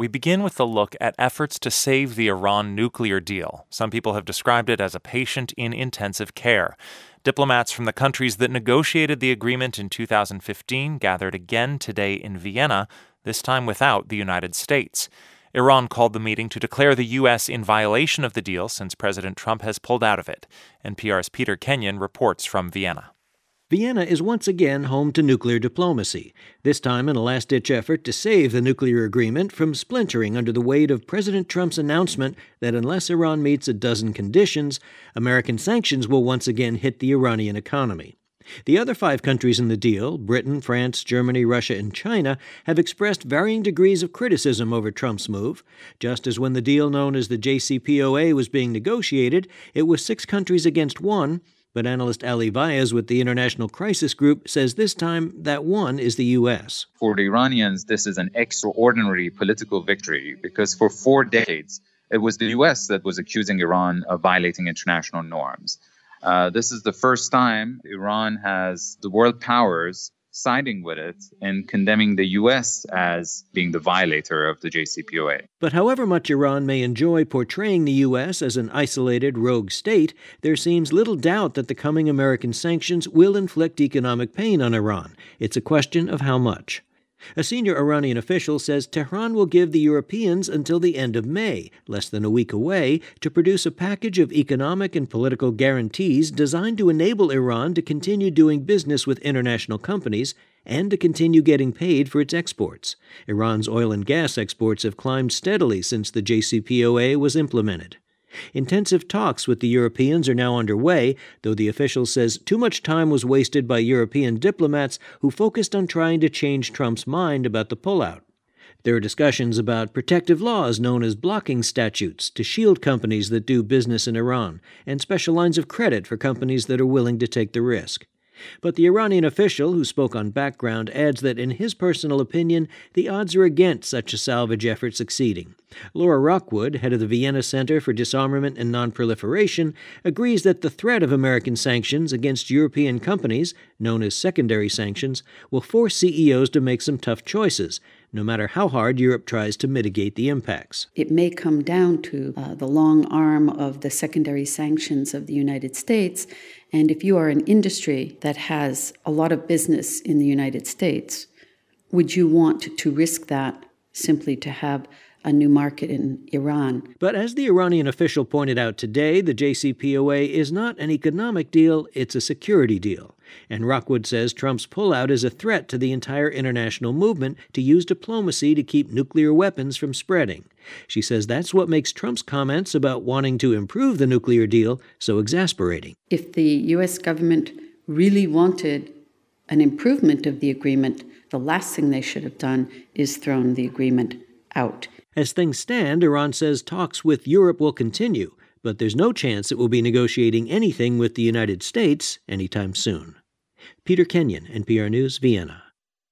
we begin with a look at efforts to save the Iran nuclear deal. Some people have described it as a patient in intensive care. Diplomats from the countries that negotiated the agreement in 2015 gathered again today in Vienna, this time without the United States. Iran called the meeting to declare the U.S. in violation of the deal since President Trump has pulled out of it. NPR's Peter Kenyon reports from Vienna. Vienna is once again home to nuclear diplomacy, this time in a last-ditch effort to save the nuclear agreement from splintering under the weight of President Trump's announcement that unless Iran meets a dozen conditions, American sanctions will once again hit the Iranian economy. The other 5 countries in the deal, Britain, France, Germany, Russia, and China, have expressed varying degrees of criticism over Trump's move. Just as when the deal known as the JCPOA was being negotiated, it was 6 countries against 1, but analyst Ali Vaez with the International Crisis Group says this time that one is the U.S. For the Iranians, this is an extraordinary political victory because for 4 decades, it was the U.S. that was accusing Iran of violating international norms. This is the first time Iran has the world powers siding with it and condemning the U.S. as being the violator of the JCPOA. But however much Iran may enjoy portraying the U.S. as an isolated rogue state, there seems little doubt that the coming American sanctions will inflict economic pain on Iran. It's a question of how much. A senior Iranian official says Tehran will give the Europeans until the end of May, less than a week away, to produce a package of economic and political guarantees designed to enable Iran to continue doing business with international companies and to continue getting paid for its exports. Iran's oil and gas exports have climbed steadily since the JCPOA was implemented. Intensive talks with the Europeans are now underway, though the official says too much time was wasted by European diplomats who focused on trying to change Trump's mind about the pullout. There are discussions about protective laws known as blocking statutes to shield companies that do business in Iran, and special lines of credit for companies that are willing to take the risk. But the Iranian official who spoke on Background adds that in his personal opinion, the odds are against such a salvage effort succeeding. Laura Rockwood, head of the Vienna Center for Disarmament and Nonproliferation, agrees that the threat of American sanctions against European companies, known as secondary sanctions, will force CEOs to make some tough choices, no matter how hard Europe tries to mitigate the impacts. It may come down to the long arm of the secondary sanctions of the United States. And if you are an industry that has a lot of business in the United States, would you want to risk that simply to have a new market in Iran? But as the Iranian official pointed out today, the JCPOA is not an economic deal, it's a security deal. And Rockwood says Trump's pullout is a threat to the entire international movement to use diplomacy to keep nuclear weapons from spreading. She says that's what makes Trump's comments about wanting to improve the nuclear deal so exasperating. If the U.S. government really wanted an improvement of the agreement, the last thing they should have done is thrown the agreement out. As things stand, Iran says talks with Europe will continue, but there's no chance it will be negotiating anything with the United States anytime soon. Peter Kenyon, NPR News, Vienna.